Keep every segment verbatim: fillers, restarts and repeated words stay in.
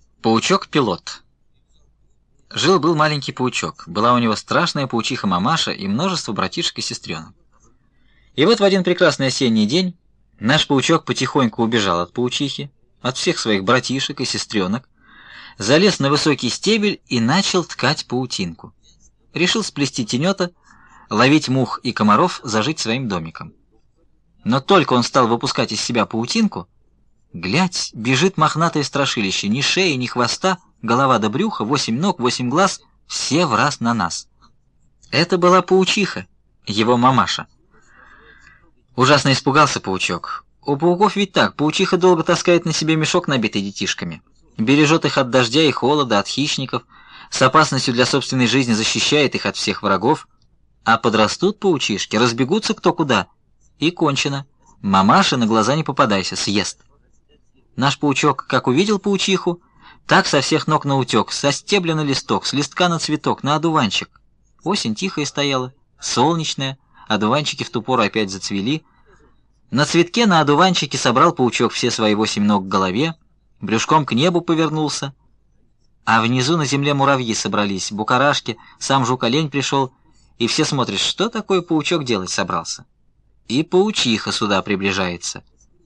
Паучок-пилот. Жил-был маленький паучок. Была у него страшная паучиха мамаша и множество братишек и сестренок. И вот в один прекрасный осенний день наш паучок потихоньку убежал от паучихи, от всех своих братишек и сестренок, залез на высокий стебель и начал ткать паутинку. Решил сплести тенета, ловить мух и комаров, зажить своим домиком. Но только он стал выпускать из себя паутинку, глядь, бежит мохнатое страшилище, ни шеи, ни хвоста, голова до брюха, восемь ног, восемь глаз, все враз на нас. Это была паучиха, его мамаша. Ужасно испугался паучок. У пауков ведь так, паучиха долго таскает на себе мешок, набитый детишками, бережет их от дождя и холода, от хищников, с опасностью для собственной жизни защищает их от всех врагов, а подрастут паучишки, разбегутся кто куда, и кончено. Мамаша на глаза не попадайся, съест. Наш паучок, как увидел паучиху, так со всех ног наутек, со стебля на листок, с листка на цветок, на одуванчик. Осень тихая стояла, солнечная, одуванчики в ту пору опять зацвели. На цветке, на одуванчике собрал паучок все свои восемь ног к голове, брюшком к небу повернулся, а внизу на земле муравьи собрались, букарашки, сам жук-олень пришел, и все смотрят, что такое паучок делать собрался. И паучиха сюда приближается.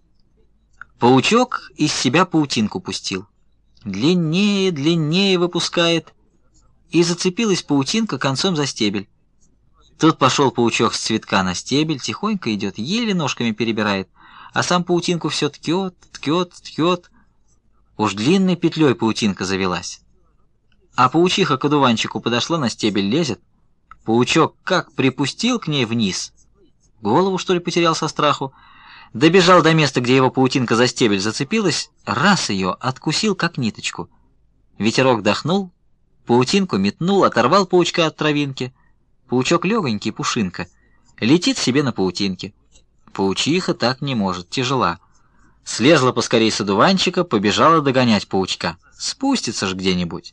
Паучок из себя паутинку пустил. Длиннее, длиннее выпускает, и зацепилась паутинка концом за стебель. Тут пошел паучок с цветка на стебель, тихонько идет, еле ножками перебирает, а сам паутинку все ткет, ткет, ткет. Уж длинной петлей паутинка завелась. А паучиха к одуванчику подошла, на стебель лезет. Паучок как припустил к ней вниз, голову, что ли, потерял со страху, добежал до места, где его паутинка за стебель зацепилась, раз ее откусил, как ниточку. Ветерок дохнул, паутинку метнул, оторвал паучка от травинки. Паучок легонький, пушинка, летит себе на паутинке. Паучиха так не может, тяжела. Слезла поскорей с одуванчика, побежала догонять паучка. Спустится ж где-нибудь.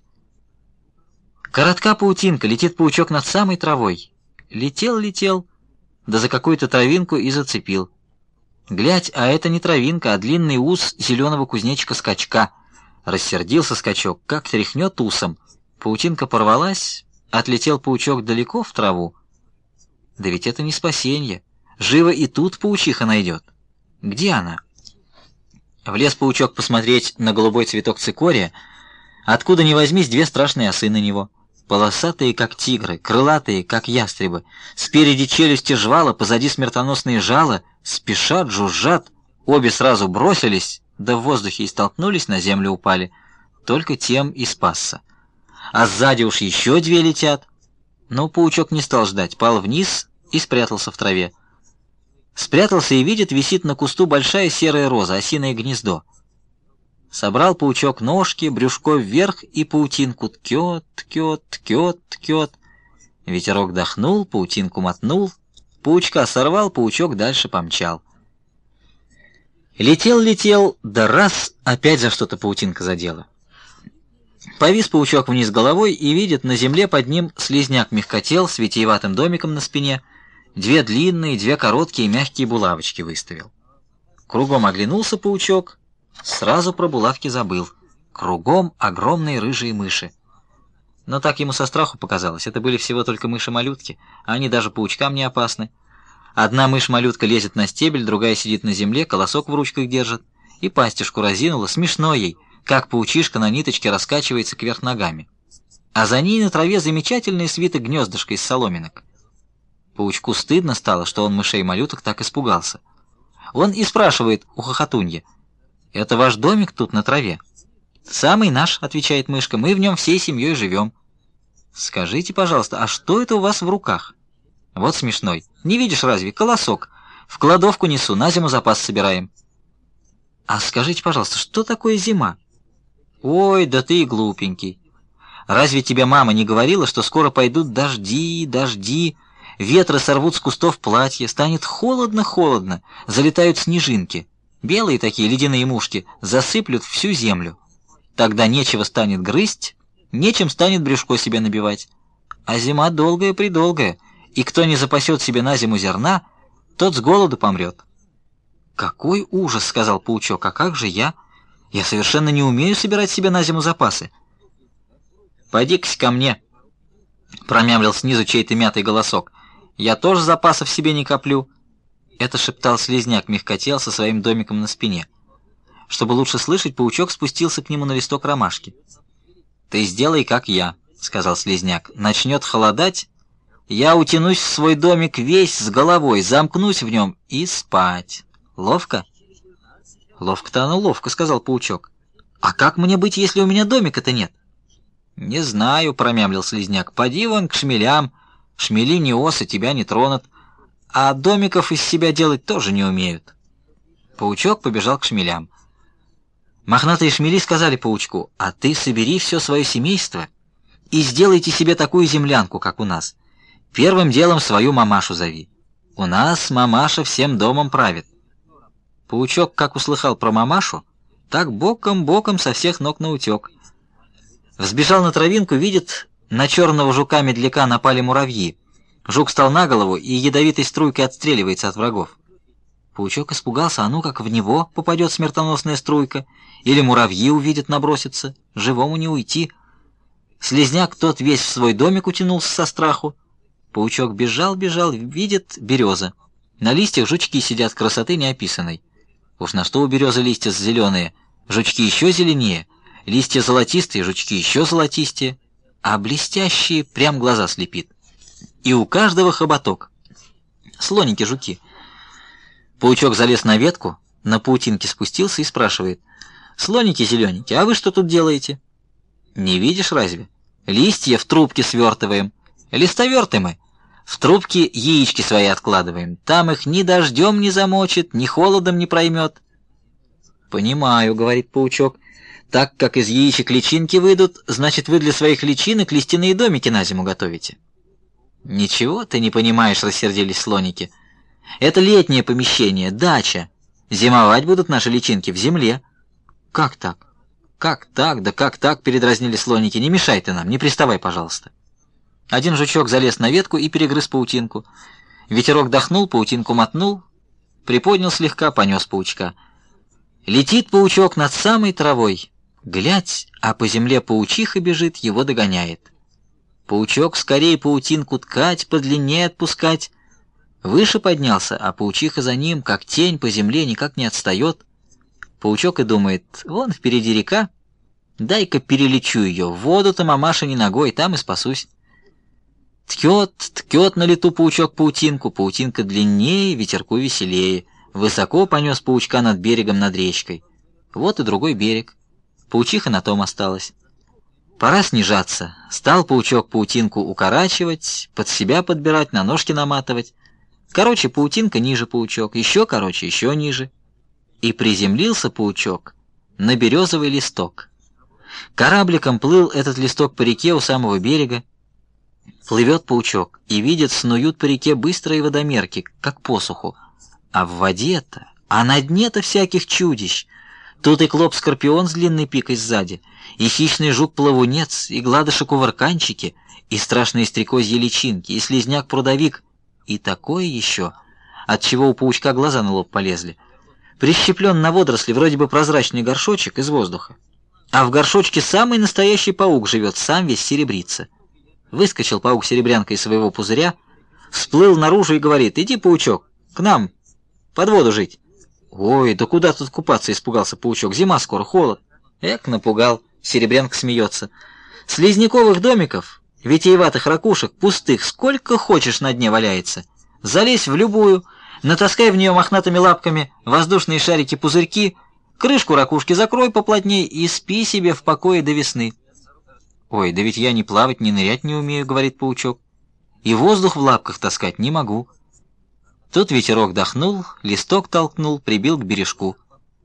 Коротка паутинка, летит паучок над самой травой. Летел, летел, да за какую-то травинку и зацепил. Глядь, а это не травинка, а длинный ус зеленого кузнечика-скачка. Рассердился скачок, как тряхнет усом. Паутинка порвалась, отлетел паучок далеко в траву. Да ведь это не спасенье. Живо и тут паучиха найдет. Где она? Влез паучок посмотреть на голубой цветок цикория. Откуда ни возьмись, две страшные осы на него. Полосатые, как тигры, крылатые, как ястребы. Спереди челюсти жвала, позади смертоносные жала. Спешат, жужжат. Обе сразу бросились, да в воздухе и столкнулись, на землю упали. Только тем и спасся. А сзади уж еще две летят. Но паучок не стал ждать, пал вниз и спрятался в траве. Спрятался и видит, висит на кусту большая серая роза, осиное гнездо. Собрал паучок ножки, брюшко вверх и паутинку ткет, ткет, ткет, ткет. Ветерок дохнул, паутинку мотнул, паучка сорвал, паучок дальше помчал. Летел-летел, да раз, опять за что-то паутинка задела. Повис паучок вниз головой и видит, на земле под ним слизняк-мягкотел с витиеватым домиком на спине, две длинные, две короткие мягкие булавочки выставил. Кругом оглянулся паучок, сразу про булавки забыл. Кругом огромные рыжие мыши. Но так ему со страху показалось, это были всего только мыши-малютки, они даже паучкам не опасны. Одна мышь-малютка лезет на стебель, другая сидит на земле, колосок в ручках держит, и пастишку разинула, смешно ей, как паучишка на ниточке раскачивается кверх ногами. А за ней на траве замечательный свиток гнездышко из соломинок. Паучку стыдно стало, что он мышей-малюток так испугался. Он и спрашивает у хохотуньи: «Это ваш домик тут на траве?» «Самый наш», — отвечает мышка, — «мы в нем всей семьей живем». «Скажите, пожалуйста, а что это у вас в руках?» «Вот смешной. Не видишь разве? Колосок. В кладовку несу, на зиму запас собираем». «А скажите, пожалуйста, что такое зима?» «Ой, да ты и глупенький. Разве тебе мама не говорила, что скоро пойдут дожди, дожди, ветры сорвут с кустов платья, станет холодно-холодно, залетают снежинки, белые такие ледяные мушки, засыплют всю землю. Тогда нечего станет грызть, нечем станет брюшко себе набивать. А зима долгая-предолгая, и кто не запасет себе на зиму зерна, тот с голоду помрет». «Какой ужас!» — сказал паучок. «А как же я? Я совершенно не умею собирать себе на зиму запасы. «Пойди-ка ко мне», — промямлил снизу чей-то мятый голосок. «Я тоже запасов себе не коплю». Это шептал слизняк Мягкотел со своим домиком на спине. Чтобы лучше слышать, паучок спустился к нему на листок ромашки. «Ты сделай, как я», — сказал слизняк. «Начнет холодать, я утянусь в свой домик весь с головой, замкнусь в нем и спать. Ловко?» «Ловко-то оно ловко», — сказал паучок. «А как мне быть, если у меня домика-то нет?» «Не знаю», — промямлил слизняк. «Поди вон к шмелям. Шмели не осы, тебя не тронут. А домиков из себя делать тоже не умеют». Паучок побежал к шмелям. Мохнатые шмели сказали паучку: «А ты собери все свое семейство и сделайте себе такую землянку, как у нас. Первым делом свою мамашу зови. У нас мамаша всем домом правит». Паучок, как услыхал про мамашу, так боком-боком со всех ног наутек. Взбежал на травинку, видит, на черного жука-медляка напали муравьи. Жук стал на голову и ядовитой струйкой отстреливается от врагов. Паучок испугался, а ну как в него попадет смертоносная струйка, или муравьи увидят, набросятся, живому не уйти. Слизняк тот весь в свой домик утянулся со страху. Паучок бежал-бежал, видит, береза. На листьях жучки сидят, красоты неописанной. Уж на что у березы листья зеленые, жучки еще зеленее, листья золотистые, жучки еще золотистее, а блестящие прям глаза слепит. И у каждого хоботок. Слоники-жуки. Паучок залез на ветку, на паутинке спустился и спрашивает: «Слоники-зелененькие, а вы что тут делаете?» «Не видишь разве? Листья в трубке свертываем. Листоверты мы. В трубке яички свои откладываем. Там их ни дождем не замочит, ни холодом не проймет». «Понимаю», — говорит паучок. «Так как из яичек личинки выйдут, значит, вы для своих личинок листяные домики на зиму готовите». «Ничего ты не понимаешь», — рассердились слоники. «Это летнее помещение, дача. Зимовать будут наши личинки в земле». «Как так? Как так? Да как так?» — передразнили слоники. «Не мешай ты нам, не приставай, пожалуйста». Один жучок залез на ветку и перегрыз паутинку. Ветерок дохнул, паутинку мотнул, приподнял слегка, понес паучка. Летит паучок над самой травой. Глядь, а по земле паучиха бежит, его догоняет. Паучок скорее паутинку ткать, подлиннее отпускать. Выше поднялся, а паучиха за ним, как тень по земле, никак не отстает. Паучок и думает: вон впереди река, дай-ка перелечу ее, в воду-то мамаша не ногой, там и спасусь. Ткет, ткет на лету паучок паутинку, паутинка длиннее, ветерку веселее. Высоко понес паучка над берегом, над речкой. Вот и другой берег. Паучиха на том осталась. Пора снижаться. Стал паучок паутинку укорачивать, под себя подбирать, на ножки наматывать. Короче, паутинка ниже паучок, еще короче, еще ниже. И приземлился паучок на березовый листок. Корабликом плыл этот листок по реке у самого берега. Плывет паучок, и видит, снуют по реке быстрые водомерки, как посуху. А в воде-то, а на дне-то всяких чудищ. Тут и клоп-скорпион с длинной пикой сзади, и хищный жук-плавунец, и гладыши-кувырканчики, и страшные стрекозьи личинки, и слизняк-прудовик, и такое еще, от чего у паучка глаза на лоб полезли. Прищеплен на водоросли вроде бы прозрачный горшочек из воздуха, а в горшочке самый настоящий паук живет, сам весь серебрится. Выскочил паук-серебрянка из своего пузыря, всплыл наружу и говорит: «Иди, паучок, к нам, под воду жить». «Ой, да куда тут купаться?» — испугался паучок. «Зима скоро, холод». Эк, напугал. Серебрянка смеется. «Слизняковых домиков, витиеватых ракушек, пустых, сколько хочешь на дне валяется. Залезь в любую, натаскай в нее мохнатыми лапками воздушные шарики-пузырьки, крышку ракушки закрой поплотней и спи себе в покое до весны». «Ой, да ведь я ни плавать, ни нырять не умею», — говорит паучок. «И воздух в лапках таскать не могу». Тут ветерок дохнул, листок толкнул, прибил к бережку.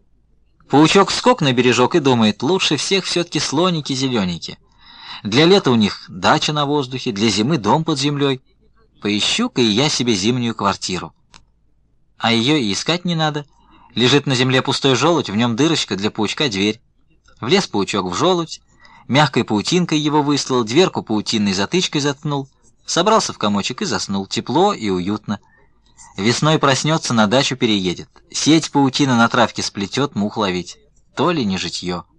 Паучок скок на бережок и думает: лучше всех все-таки слоники-зеленики. Для лета у них дача на воздухе, для зимы дом под землей. Поищу-ка и я себе зимнюю квартиру. А ее и искать не надо. Лежит на земле пустой желудь, в нем дырочка, для паучка дверь. Влез паучок в желудь, мягкой паутинкой его выслал, дверку паутинной затычкой заткнул, собрался в комочек и заснул. Тепло и уютно. Весной проснется, на дачу переедет. Сеть паутина на травке сплетет, мух ловить. то ли не житье.